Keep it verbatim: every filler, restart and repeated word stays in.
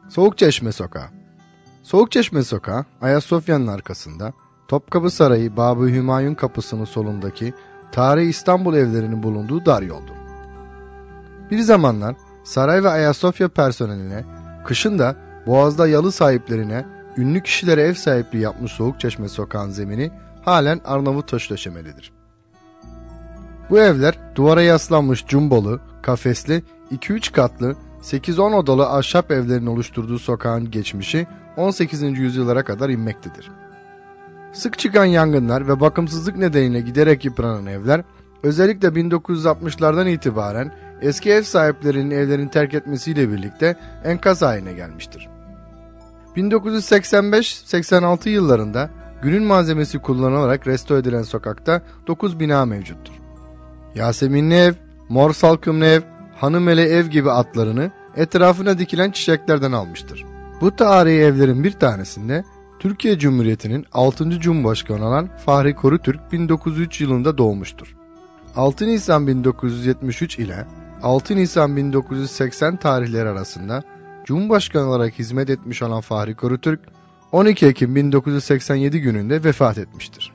Soğukçeşme Sokağı. Soğukçeşme Sokağı, Ayasofya'nın arkasında, Topkapı Sarayı Babı Hümayun Kapısı'nın solundaki tarihi İstanbul evlerinin bulunduğu dar yoldur. Bir zamanlar saray ve Ayasofya personeline, kışın da Boğaz'da yalı sahiplerine, ünlü kişilere ev sahipliği yapmış Soğukçeşme Sokağı'nın zemini halen Arnavut taş döşemelidir. Bu evler duvara yaslanmış cumbolu, kafesli, iki üç katlı, sekiz on odalı ahşap evlerin oluşturduğu sokağın geçmişi on sekizinci yüzyıllara kadar inmektedir. Sık çıkan yangınlar ve bakımsızlık nedeniyle giderek yıpranan evler, özellikle bin dokuz yüz altmışlardan itibaren eski ev sahiplerinin evlerini terk etmesiyle birlikte enkaz haline gelmiştir. bin dokuz yüz seksen beş seksen altı yıllarında günün malzemesi kullanılarak restore edilen sokakta dokuz bina mevcuttur. Yaseminli ev, Mor Salkımlı ev, Hanımeli ev gibi adlarını etrafına dikilen çiçeklerden almıştır. Bu tarihi evlerin bir tanesinde Türkiye Cumhuriyeti'nin altıncı Cumhurbaşkanı olan Fahri Korutürk bin dokuz yüz üç yılında doğmuştur. altı Nisan bin dokuz yüz yetmiş üç ile altı Nisan bin dokuz yüz seksen tarihleri arasında Cumhurbaşkanı olarak hizmet etmiş olan Fahri Korutürk, on iki Ekim bin dokuz yüz seksen yedi gününde vefat etmiştir.